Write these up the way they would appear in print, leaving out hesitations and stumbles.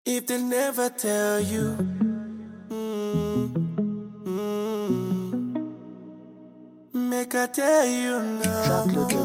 If they never tell you, make I tell you now.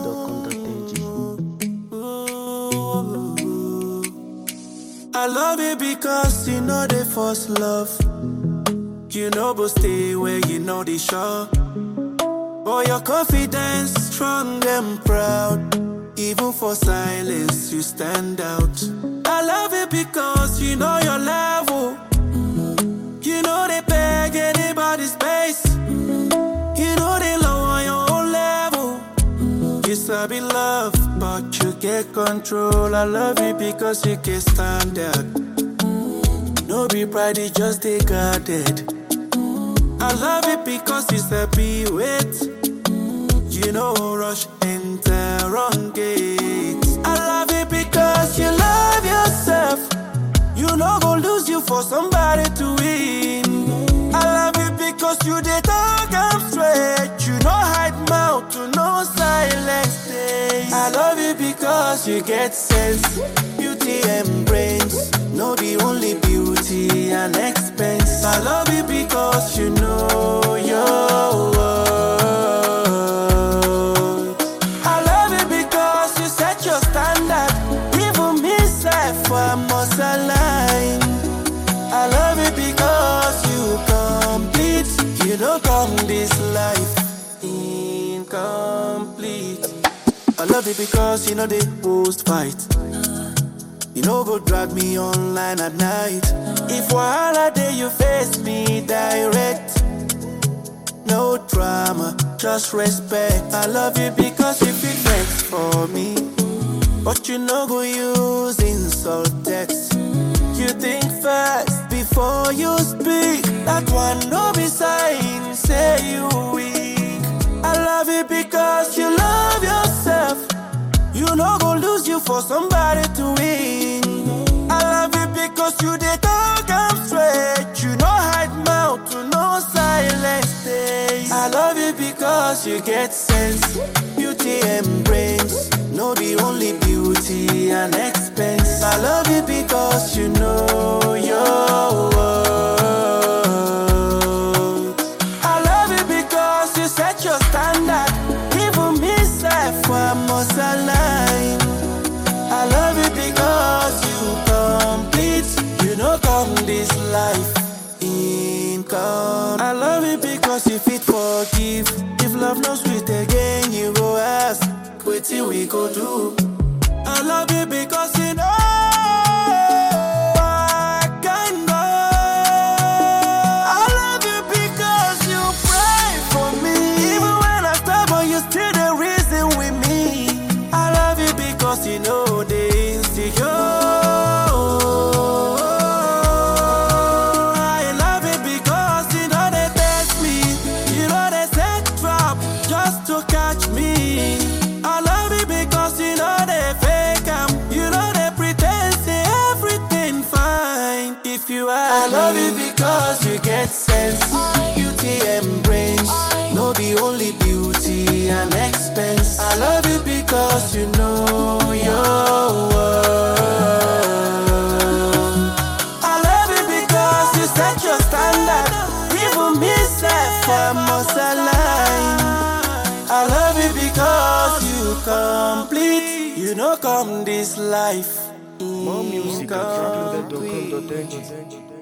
I love you because you know the first love. You know go stay where you know the shore. Oh, your confidence strong and proud. Even for silence you stand out. I love you because you know your level. You know they beg anybody's space. You know they low on your own level. You sabi love, but you get control. I love you because you can stand out. No be pride, it just they guarded. I love it because you sabi wait. You know rush enter wrong gate. I love it because you love yourself. You know go lose you for somebody to win. I love it because you dey talk I'm straight. You know hide mouth to no silence days. I love you because you get sense, beauty and brains. No be only beauty and expense. I love you because you know your worth. I love you because you set your standard. Even me self I must align. I love you because you complete. You don't come this life incomplete. I love you because you know they post fight. You know go drag me online at night. If wahala day you face me direct. No drama, just respect. I love you because you feel vex for me. But you know go use insult text. You think fast before you speak. That one no be sign, say you weak. I love you because you love yourself. You know go lose you for somebody to win. I love you because you dey talk I'm straight. You know hide mouth to no silence days. I love you because you get sense, beauty and brains. No be only beauty and expense. I love you because you know your worth. I love you because you set your standard. Even me self I must align. I love you because you complete. You know come this life income. I love you because you fit forgive. If love no sweet again, you go ask, wetin we go do? I love you because you know I can go. I love you because you pray for me. Even when I stumble, you still the reason with me. I love you because you know the insecure. I love you because you know they test me. You know they set trap just to catch me. I love you because you know they fake 'em. You know they pretend say everything fine. If you ask I love you because you get sense, beauty and brains. No be only beauty and expense. I love you because you know your worth. I love you because you set your standard. Even me self I must align. I love you because you complete. You know come this life More music at incomplete. trackloaded.com.ng.